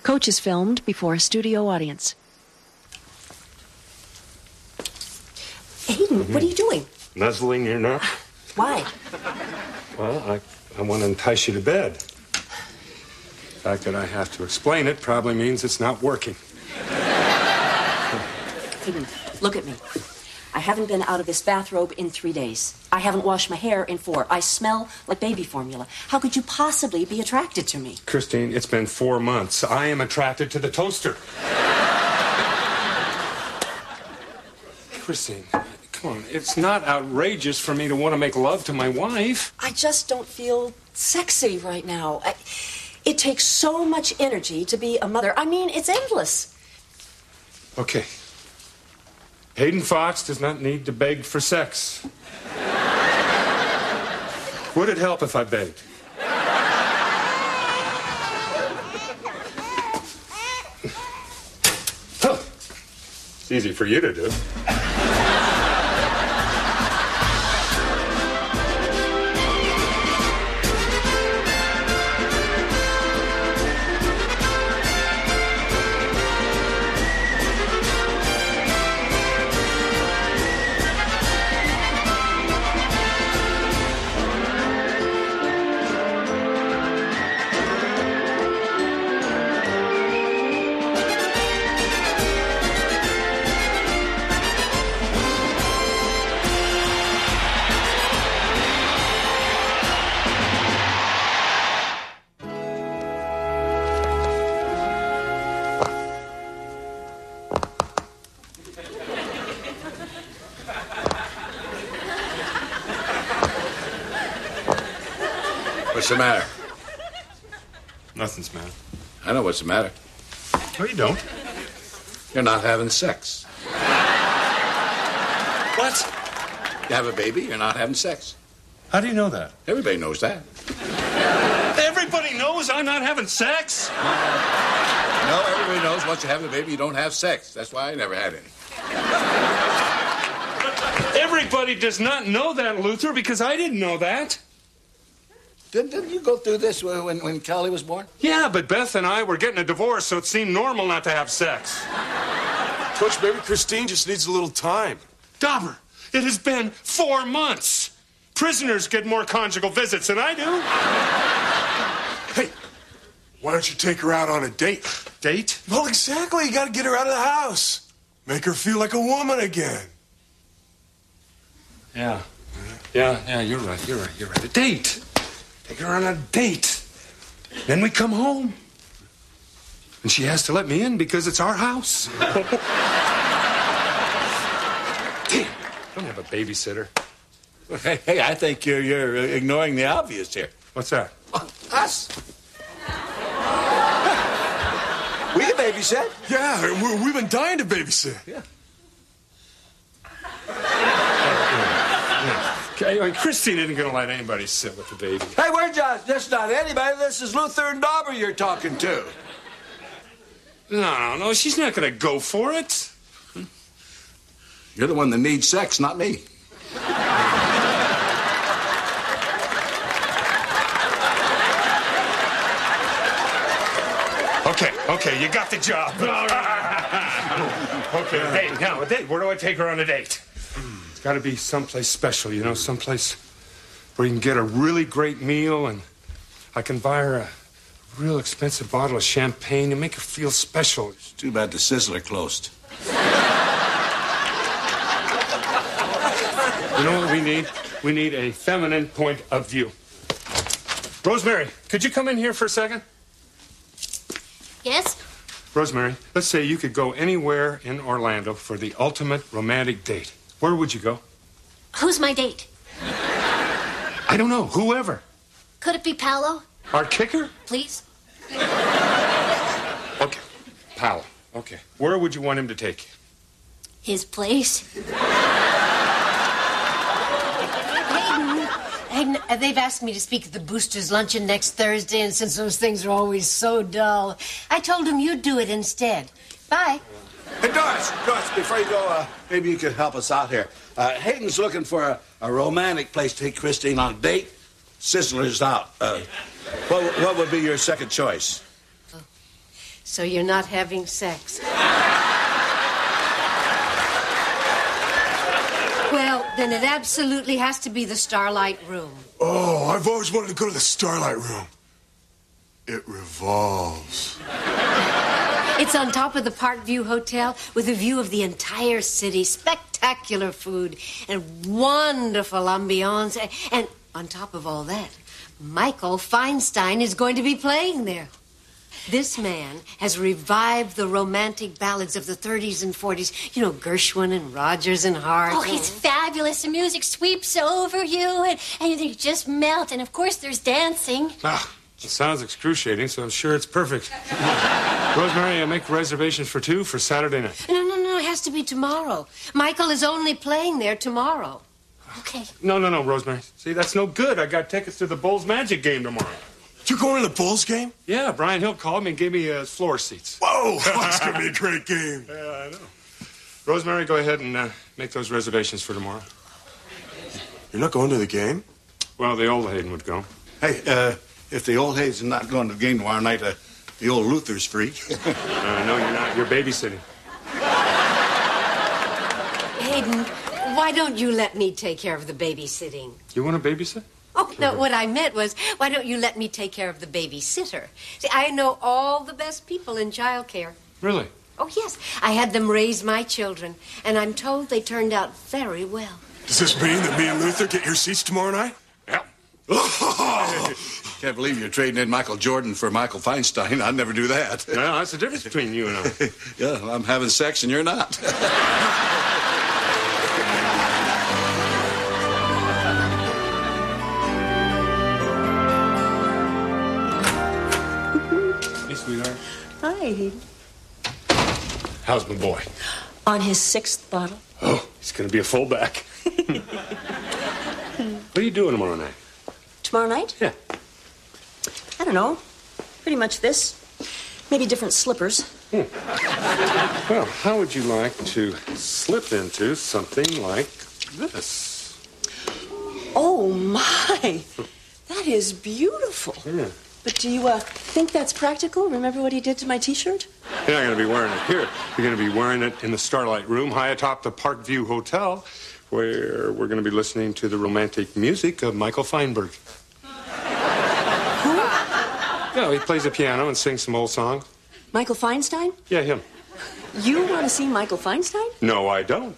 Coach is filmed before a studio audience. Hayden, what are you doing? Nuzzling your nut? Why? Well, I want to entice you to bed. The fact that I have to explain it probably means it's not working. Hayden, look at me. I haven't been out of this bathrobe in 3 days. I haven't washed my hair in 4. I smell like baby formula. How could you possibly be attracted to me? Christine, it's been 4 months. I am attracted to the toaster. Christine, come on. It's not outrageous for me to want to make love to my wife. I just don't feel sexy right now. It takes so much energy to be a mother. I mean, it's endless. Okay. Hayden Fox does not need to beg for sex. Would it help if I begged? Huh. It's easy for you to do. What's the matter? Nothing's the matter. I know what's the matter. No, you don't. You're not having sex. What? You have a baby, you're not having sex. How do you know that? Everybody knows that. Everybody knows I'm not having sex? No, everybody knows once you have a baby, you don't have sex. That's why I never had any. Everybody does not know that, Luther, because I didn't know that. Didn't you go through this when Kelly was born? Yeah, but Beth and I were getting a divorce, so it seemed normal not to have sex. Coach, maybe Christine just needs a little time. Dauber, it has been 4 months. Prisoners get more conjugal visits than I do. Hey, why don't you take her out on a date? Date? Well, exactly. You got to get her out of the house. Make her feel like a woman again. Yeah, you're right. A date. Take her on a date. Then we come home. And she has to let me in because it's our house. Damn, don't have a babysitter. Hey, I think you're ignoring the obvious here. What's that? Us. We can babysit. Yeah, we've been dying to babysit. Yeah. Okay, Christine isn't going to let anybody sit with the baby. Hey, we're just not anybody. This is Luther and Dauber you're talking to. No, she's not going to go for it. You're the one that needs sex, not me. Okay, you got the job. Okay, a date. Now, a date. Where do I take her on a date? It's got to be someplace special, someplace where you can get a really great meal and I can buy her a real expensive bottle of champagne and make her feel special. It's too bad the Sizzler closed. You know what we need? We need a feminine point of view. Rosemary, could you come in here for a second? Yes? Rosemary, let's say you could go anywhere in Orlando for the ultimate romantic date. Where would you go? Who's my date? I don't know. Whoever. Could it be Paolo? Our kicker? Please? Okay. Paolo. Okay. Where would you want him to take you? His place? Hayden, they've asked me to speak at the Boosters Luncheon next Thursday, and since those things are always so dull, I told them you'd do it instead. Bye. Hey, Doris, before you go, maybe you could help us out here. Hayden's looking for a romantic place to take Christine on a date. Sizzler's out. What would be your second choice? So you're not having sex. Well, then it absolutely has to be the Starlight Room. Oh, I've always wanted to go to the Starlight Room. It revolves. It's on top of the Parkview Hotel with a view of the entire city, spectacular food, and wonderful ambiance. And on top of all that, Michael Feinstein is going to be playing there. This man has revived the romantic ballads of the 30s and 40s. You know, Gershwin and Rodgers and Hart. Oh, he's fabulous. The music sweeps over you, and you just melt. And, of course, there's dancing. It sounds excruciating, so I'm sure it's perfect. Rosemary, make reservations for 2 for Saturday night. No. It has to be tomorrow. Michael is only playing there tomorrow. Okay. No, Rosemary. See, that's no good. I got tickets to the Bulls Magic game tomorrow. You going to the Bulls game? Yeah, Brian Hill called me and gave me floor seats. Whoa, that's going to be a great game. Yeah, I know. Rosemary, go ahead and make those reservations for tomorrow. You're not going to the game? Well, the old Hayden would go. Hey, if the old Hayes is not going to the game tomorrow night, the old Luther's free. No, you're not. You're babysitting. Hayden, why don't you let me take care of the babysitting? You want to babysit? Oh, no, what I meant was, why don't you let me take care of the babysitter? See, I know all the best people in childcare. Really? Oh, yes. I had them raise my children, and I'm told they turned out very well. Does this mean that me and Luther get your seats tomorrow night? Yeah. Can't believe you're trading in Michael Jordan for Michael Feinstein. I'd never do that. Well, that's the difference between you and I. Yeah, I'm having sex and you're not. Hey, sweetheart. Hi. How's my boy? On his 6th bottle. Oh, he's going to be a fullback. What are you doing tomorrow night? Tomorrow night? Yeah. I don't know. Pretty much this. Maybe different slippers. Well, how would you like to slip into something like this? Oh, my. That is beautiful. Yeah. But do you think that's practical? Remember what he did to my T-shirt? You're not going to be wearing it here. You're going to be wearing it in the Starlight Room high atop the Parkview Hotel, where we're going to be listening to the romantic music of Michael Feinberg. Who? Yeah, he plays the piano and sings some old songs. Michael Feinstein? Yeah, him. You want to see Michael Feinstein? No, I don't.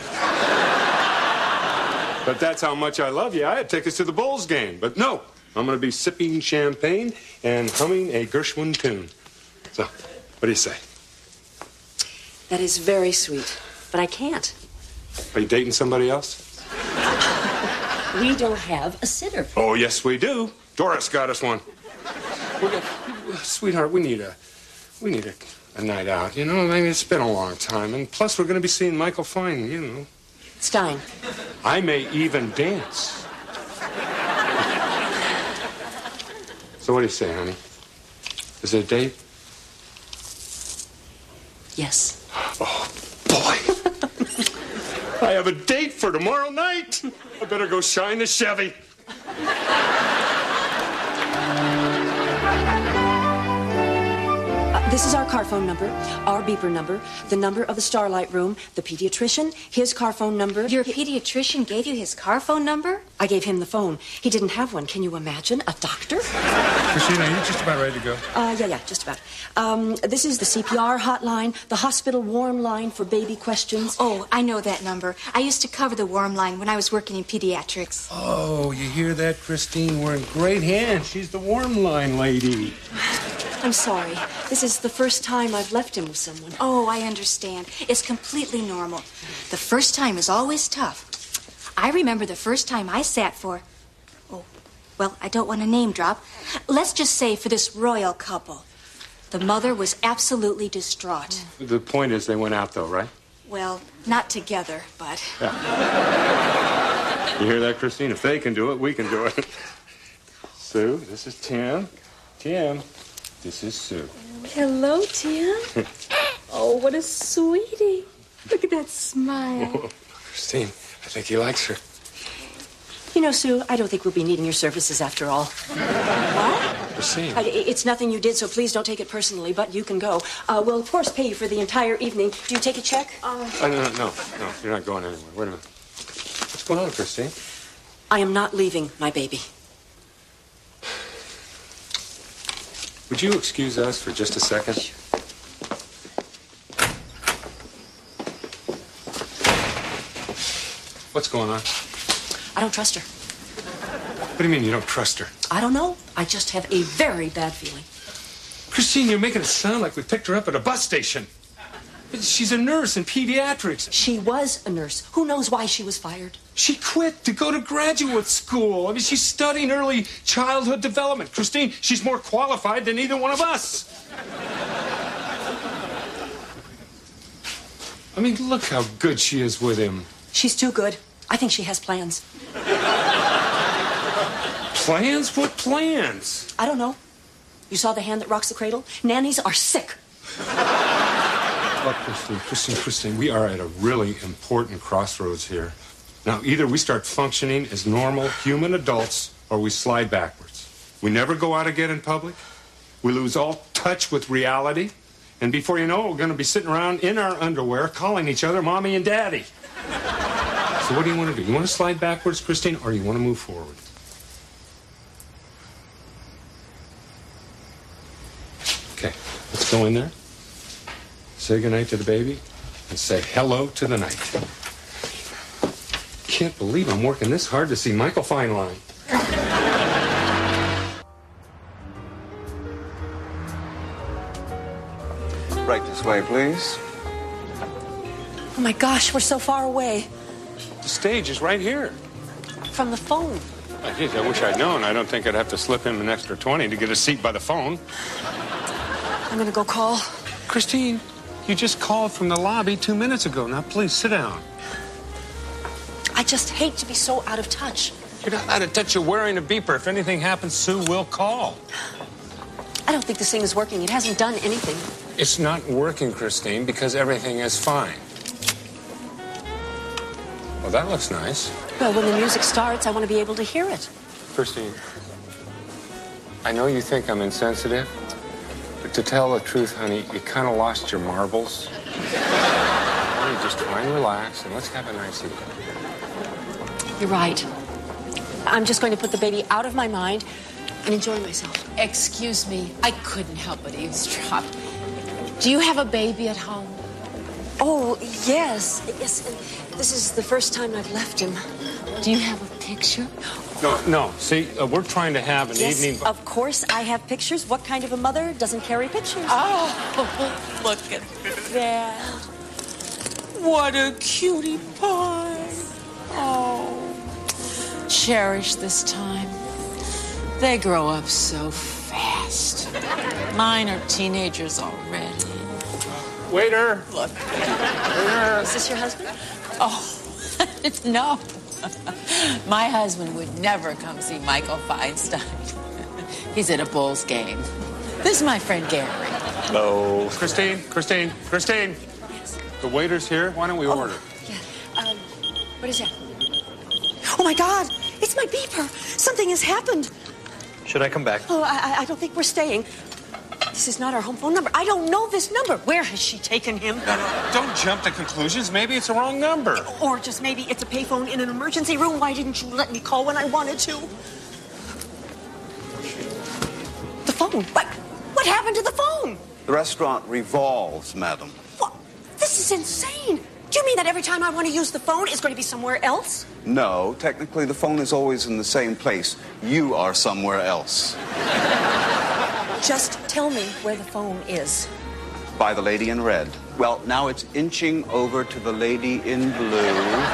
But that's how much I love you. I had tickets to the Bulls game. But no, I'm going to be sipping champagne and humming a Gershwin tune. So, what do you say? That is very sweet, but I can't. Are you dating somebody else? We don't have a sitter. Oh, yes, we do. Doris got us one. Sweetheart, we need a night out, you know? I mean, it's been a long time. And plus, we're going to be seeing Michael Fine, you know. Stein. I may even dance. So what do you say, honey? Is it a date? Yes. Oh, boy. I have a date for tomorrow night. I better go shine the Chevy. This is our car phone number, our beeper number, the number of the Starlight Room, the pediatrician, his car phone number. Your pediatrician gave you his car phone number? I gave him the phone. He didn't have one. Can you imagine? A doctor? Christina, are you just about ready to go? Yeah, just about. This is the CPR hotline, the hospital warm line for baby questions. Oh, I know that number. I used to cover the warm line when I was working in pediatrics. Oh, you hear that, Christine? We're in great hands. She's the warm line lady. I'm sorry. This is the first time I've left him with someone. Oh, I understand. It's completely normal. The first time is always tough. I remember the first time I sat for... Oh, well, I don't want to name drop. Let's just say for this royal couple. The mother was absolutely distraught. The point is they went out, though, right? Well, not together, but... Yeah. You hear that, Christine? If they can do it, we can do it. Sue, this is Tim. Tim, this is Sue. Hello, Tim. Oh, what a sweetie. Look at that smile. Oh, Christine, I think he likes her. You know, Sue, I don't think we'll be needing your services after all. What? Christine. It's nothing you did, so please don't take it personally, but you can go. We'll, of course, pay you for the entire evening. Do you take a check? No, you're not going anywhere. Wait a minute. What's going on, Christine? I am not leaving my baby. Would you excuse us for just a second? What's going on? I don't trust her. What do you mean you don't trust her? I don't know. I just have a very bad feeling. Christine, you're making it sound like we picked her up at a bus station. She's a nurse in pediatrics. She was a nurse. Who knows why she was fired? She quit to go to graduate school. I mean, she's studying early childhood development. Christine, she's more qualified than either one of us. I mean, look how good she is with him. She's too good. I think she has plans. Plans? What plans? I don't know. You saw the hand that rocks the cradle? Nannies are sick. Look, Christine, we are at a really important crossroads here. Now, either we start functioning as normal human adults or we slide backwards. We never go out again in public. We lose all touch with reality. And before you know it, we're going to be sitting around in our underwear calling each other Mommy and Daddy. So what do you want to do? You want to slide backwards, Christine, or you want to move forward? Okay, let's go in there. Say goodnight to the baby and say hello to the night. Can't believe I'm working this hard to see Michael Feinlein. Right this way, please. Oh my gosh, we're so far away. The stage is right here. From the phone. I wish I'd known. I don't think I'd have to slip him an extra 20 to get a seat by the phone. I'm gonna go call. Christine, you just called from the lobby 2 minutes ago. Now, please, sit down. I just hate to be so out of touch. You're not out of touch. You're wearing a beeper. If anything happens, Sue will call. I don't think this thing is working. It hasn't done anything. It's not working, Christine, because everything is fine. Well, that looks nice. Well, when the music starts, I want to be able to hear it. Christine, I know you think I'm insensitive, but to tell the truth, honey, you kind of lost your marbles. Why don't you just try and relax, and let's have a nice evening. You're right. I'm just going to put the baby out of my mind and enjoy myself. Excuse me, I couldn't help but eavesdrop. Do you have a baby at home? Oh, yes. Yes. This is the first time I've left him. Do you have a picture? No. See, we're trying to have an evening... Yes, of course I have pictures. What kind of a mother doesn't carry pictures? Oh, look at that. What a cutie pie. Oh, cherish this time. They grow up so fast. Mine are teenagers already. Waiter! Look. Waiter! Is this your husband? Oh, no. My husband would never come see Michael Feinstein. He's at a Bulls game. This is my friend Gary. Hello. Christine. Yes. The waiter's here. Why don't we order? Yeah. What is that? Oh, my God. It's my beeper. Something has happened. Should I come back? Oh, I don't think we're staying. This is not our home phone number. I don't know this number. Where has she taken him? No, don't jump to conclusions. Maybe it's the wrong number. Or just maybe it's a payphone in an emergency room. Why didn't you let me call when I wanted to? The phone. What happened to the phone? The restaurant revolves, madam. What? This is insane. Do you mean that every time I want to use the phone, it's going to be somewhere else? No, technically the phone is always in the same place. You are somewhere else. Just tell me where the phone is. By the lady in red. Well, now it's inching over to the lady in blue.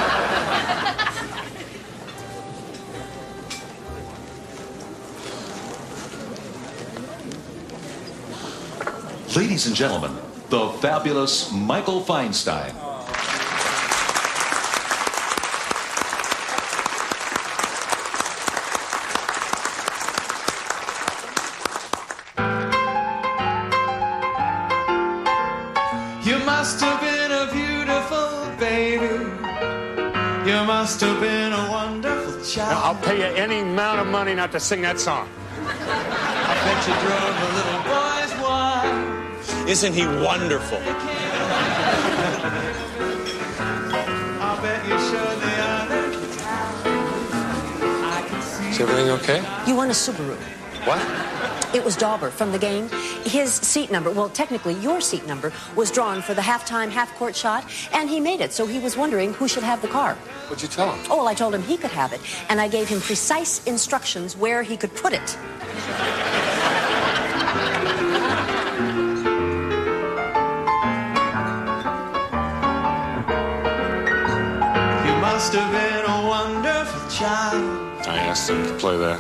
Ladies and gentlemen, the fabulous Michael Feinstein. You must have been a beautiful baby. You must have been a wonderful child. I'll pay you any amount of money not to sing that song. bet you drove a little boy's wife. Isn't he wonderful? I'll bet you showed the other I can see. Is everything okay? You won a Subaru. What? It was Dauber from the game. His seat number, well, technically your seat number, was drawn for the halftime, half-court shot, and he made it, so he was wondering who should have the car. What'd you tell him? Oh, well, I told him he could have it, and I gave him precise instructions where he could put it. You must have been a wonderful child. I asked him to play that.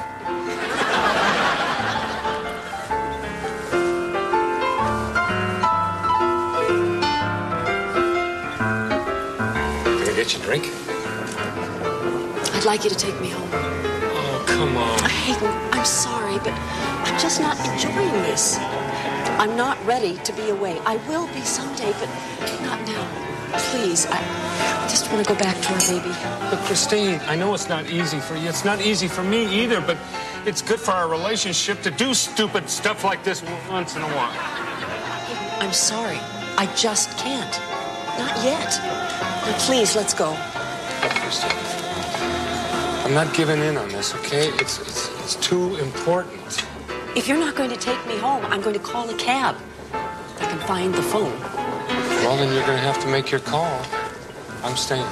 Get you a drink? I'd like you to take me home. Oh, come on. Hayden, I'm sorry, but I'm just not enjoying this. I'm not ready to be away. I will be someday, but not now. Please, I just want to go back to our baby. Look, Christine, I know it's not easy for you. It's not easy for me either, but it's good for our relationship to do stupid stuff like this once in a while. I'm sorry. I just can't. Not yet. Now, please, let's go. Look, Christine, I'm not giving in on this, okay? It's too important. If you're not going to take me home, I'm going to call a cab. I can find the phone. Well, then you're going to have to make your call. I'm staying.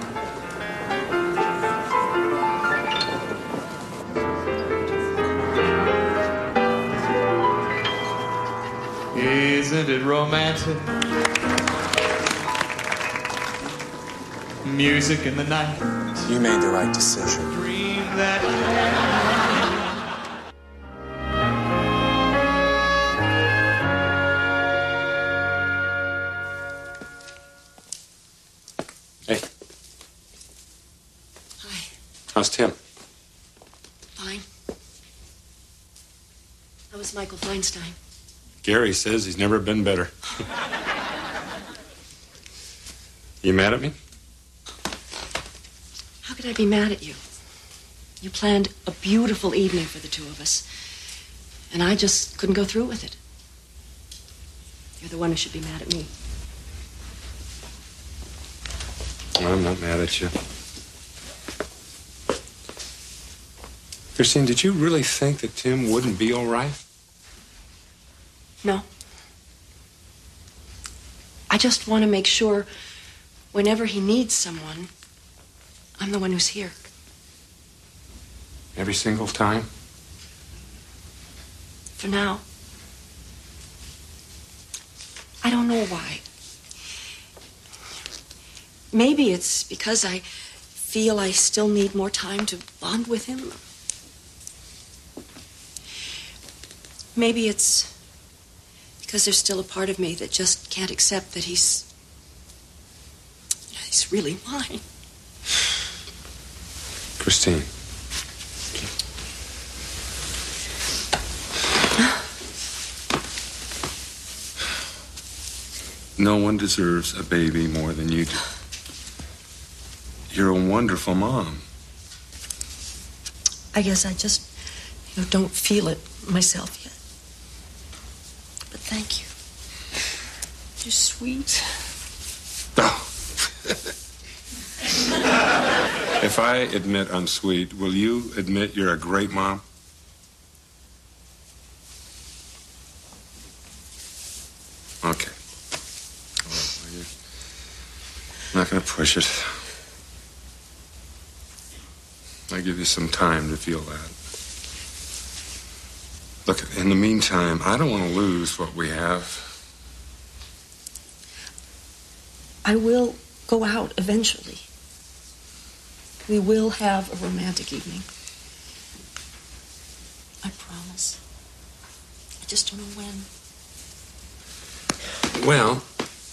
Isn't it romantic? Music in the night. You made the right decision. Dream that Hey. Hi. How's Tim? Fine. How was Michael Feinstein? Gary says he's never been better. You mad at me? How could I be mad at you? You planned a beautiful evening for the two of us, and I just couldn't go through with it. You're the one who should be mad at me. Well, I'm not mad at you. Christine, did you really think that Tim wouldn't be all right? No. I just want to make sure whenever he needs someone, I'm the one who's here. Every single time? For now. I don't know why. Maybe it's because I feel I still need more time to bond with him. Maybe it's because there's still a part of me that just can't accept that he's really mine. Christine. No one deserves a baby more than you do. You're a wonderful mom. I guess I just, don't feel it myself yet. But thank you. You're sweet. Oh. If I admit I'm sweet, will you admit you're a great mom? Okay. Well, I'm not going to push it. I'll give you some time to feel that. Look, in the meantime, I don't want to lose what we have. I will go out eventually. We will have a romantic evening. I promise. I just don't know when. Well,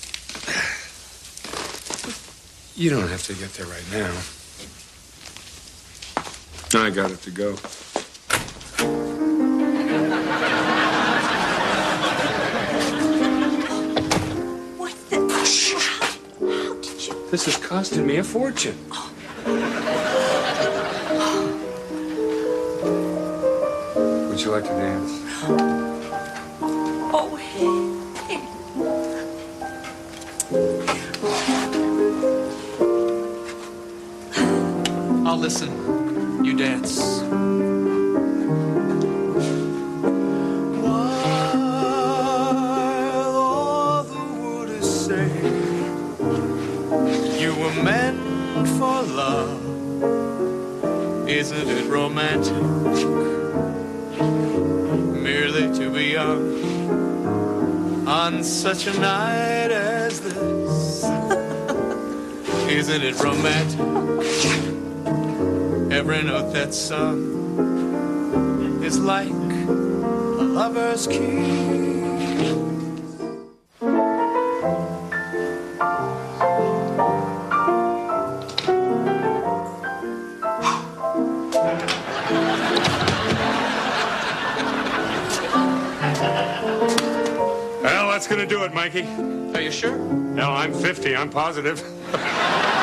you don't have to get there right now. I got it to go. What the? How did you? This is costing me a fortune. Would you like to dance? Oh, hey. I'll listen. You dance. While all the wood is saying you were meant for love, isn't it romantic? Merely to be young on such a night as this. Isn't it romantic? Every note that's sung is like a lover's kiss. Well, that's gonna do it, Mikey. Are you sure? No, I'm 50. I'm positive.